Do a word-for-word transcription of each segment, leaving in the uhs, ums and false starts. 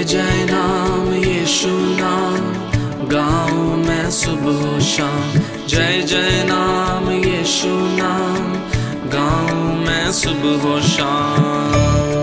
जय जय नाम यीशु नाम, गाऊं मैं सुबह शाम। जय जय नाम यीशु नाम, गाऊं मैं सुबह शाम।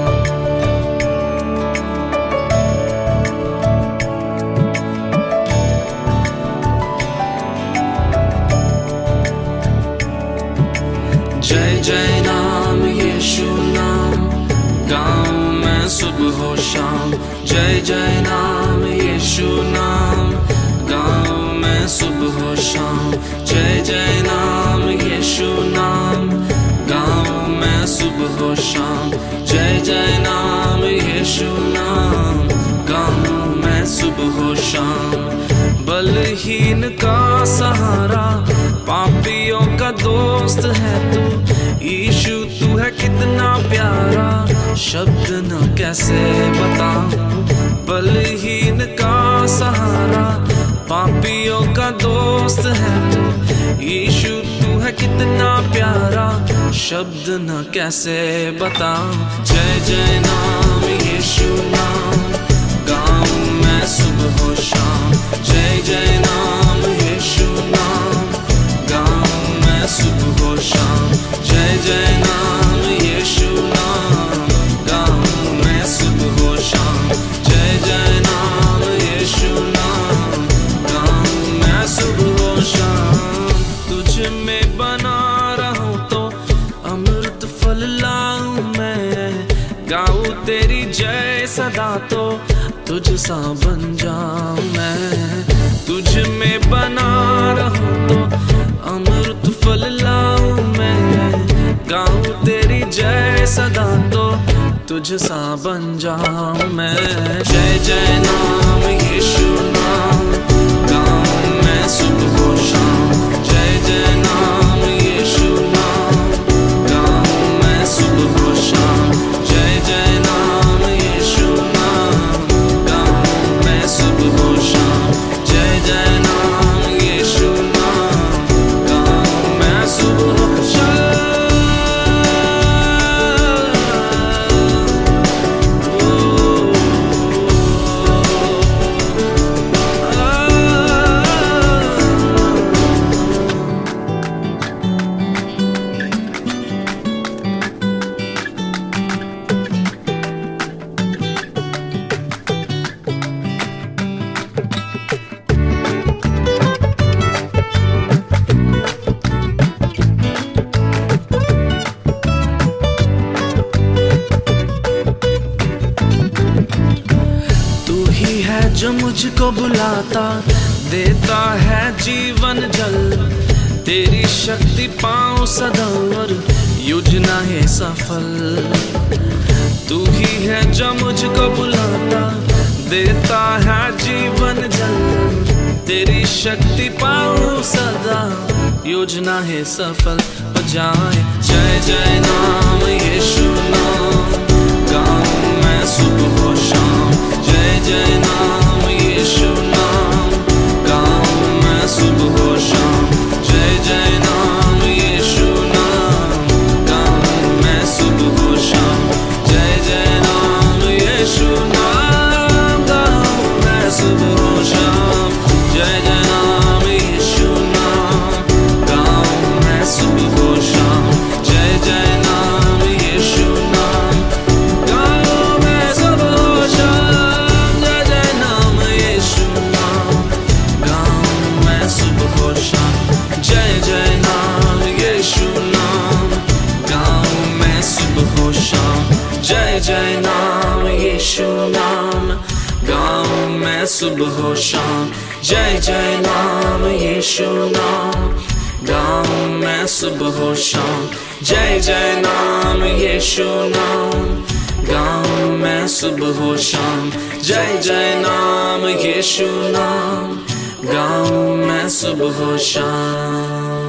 जय जय नाम यीशु नाम, गाऊं मैं सुबह शाम। जय जय नाम यीशु नाम, गाऊं मैं सुबह शाम। जय जय नाम यीशु नाम, गाऊं मैं सुबह शाम। जय जय नाम यीशु नाम, गाऊं मैं सुबह शाम। बलहीन का सहारा, पापियों का दोस्त है तू यीशु, तू है कितना प्यारा, शब्द न कैसे बताऊं। बलहीन का सहारा, पापियों का दोस्त है तू यीशु, तू है कितना प्यारा, शब्द न कैसे बताऊं। जय जय नाम यीशु नाम, गाऊं मैं सुबह शाम। जय जय नाम यीशु नाम, गाऊं मैं सुबह शाम। जय जय नाम यीशु नाम, गाऊं मैं सुबह शाम। जय जय नाम यीशु नाम, गाऊं मैं सुबह शाम। तुझ में बना रहूं तो अमृत फल लाऊं मैं, गाऊं तेरी जय सदा तो तुझ सा बन जाऊं मैं। तुझ में बना रहूं तो अमृत फल लाऊं मैं, गाऊं तेरी जय सदा तो तुझ सा बन जाऊं मैं। जय जय नाम यीशु नाम, गाऊं मैं सुबह शाम। जय जय नाम यीशु नाम, गाऊं मैं सुबह शाम। जय जय नाम यीशु नाम, गाऊं मैं सुबह शाम। जय जय नाम यीशु नाम, गाऊं मैं सुबह शाम। जो मुझको बुलाता, देता है जीवन जल, तेरी शक्ति पाऊं सदा और योजना है सफल। तू ही है जो मुझको बुलाता, देता है जीवन जल, तेरी शक्ति पाऊं सदा योजना है सफल हो जाए। जय जय नाम यीशु नाम, गाऊं मैं सुबह शाम। जय जय नाम यीशु नाम, गाऊं मैं सुबह शाम। जय जय नाम यीशु नाम, गाऊं मैं सुबह शाम। जय जय नाम यीशु नाम, गाऊं मैं सुबह शाम। जय जय नाम यीशु नाम, गाऊं मैं सुबह शाम। जय जय नाम यीशु नाम, गाऊं मैं सुबह शाम। जय जय नाम यीशु नाम, गाऊं मैं सुबह शाम। जय जय नाम यीशु नाम, गाऊं मैं सुबह शाम। जय जय नाम यीशु नाम, गाऊं मैं सुबह शाम। जय जय नाम यीशु नाम, गाऊं मैं सुबह शाम। जय जय नाम यीशु नाम, गाऊं मैं सुबह शाम। जय जय नाम यीशु नाम, गाऊं मैं सुबह शाम।